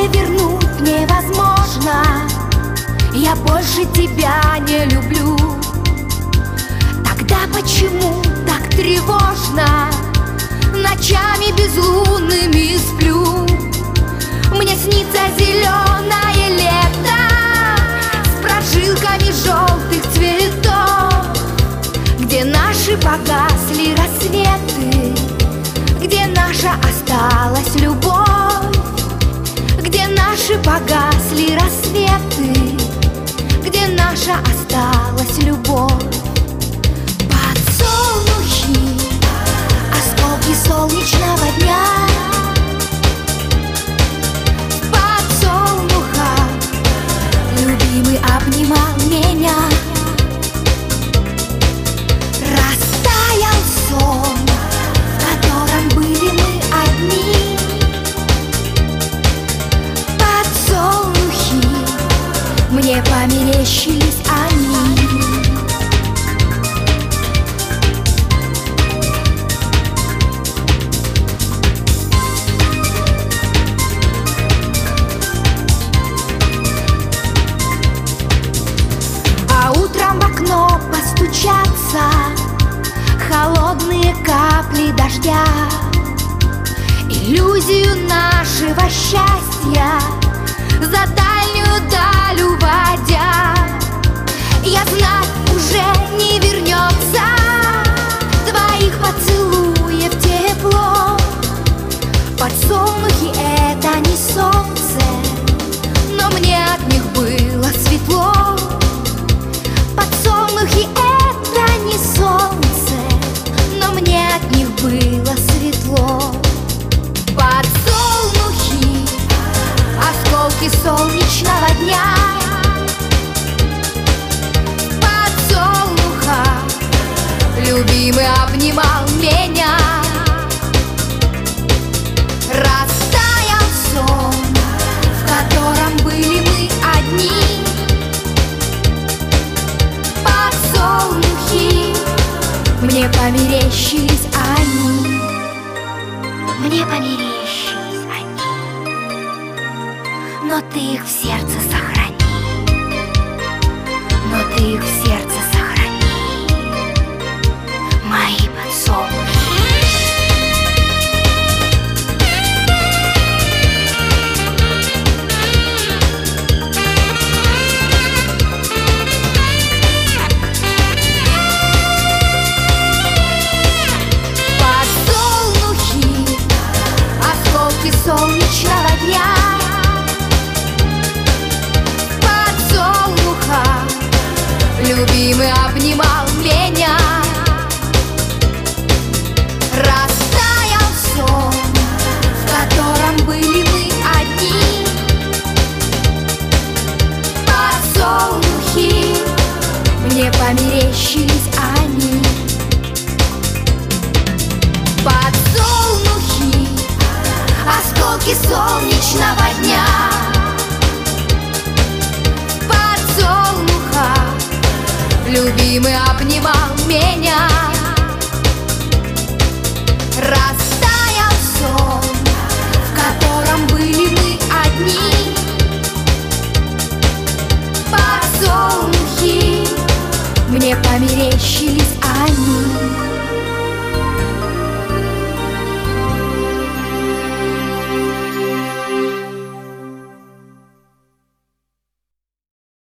Прошлое вернуть невозможно. Я больше тебя не люблю. Тогда почему так тревожно? Ночами безлунными сплю. Мне снится зеленое лето с прожилками желтых цветов, где наши погасли рассветы, где наша осталась любовь, где наши погасли рассветы, где наша осталась любовь. Подсолнухи, осколки солнечного дня. Любимый обнимал меня. Растаял сон, в котором были мы одни. Подсолнухи, мне померещились они. Постучатся холодные капли дождя, иллюзию нашего счастья за дальнюю даль уводя. Я знаю, уже не вернется твоих поцелуев тепло. Подсолнухи — это не солнце, но мне от них было светло. Подсолнухи — это не солнце, но мне от них было светло. Подсолнухи, осколки солнечного дня. Подсолнуха, любимый обнимал меня. Растаял сон, в котором были мы одни. Подсолнухи, мне померещились они. Мне померещились они, но ты их в сердце сохрани. Но ты их в сердце сохрани, мои подсолнухи. Солнечного дня. Подсолнуха, любимый обнимал меня. Растаял сон, в котором были мы одни. Подсолнухи, мне померещились они. Подсолнухи, осколки солнечного дня. Подсолнуха, любимый обнимал меня. Растаял сон, в котором были мы одни. Подсолнухи, мне померещились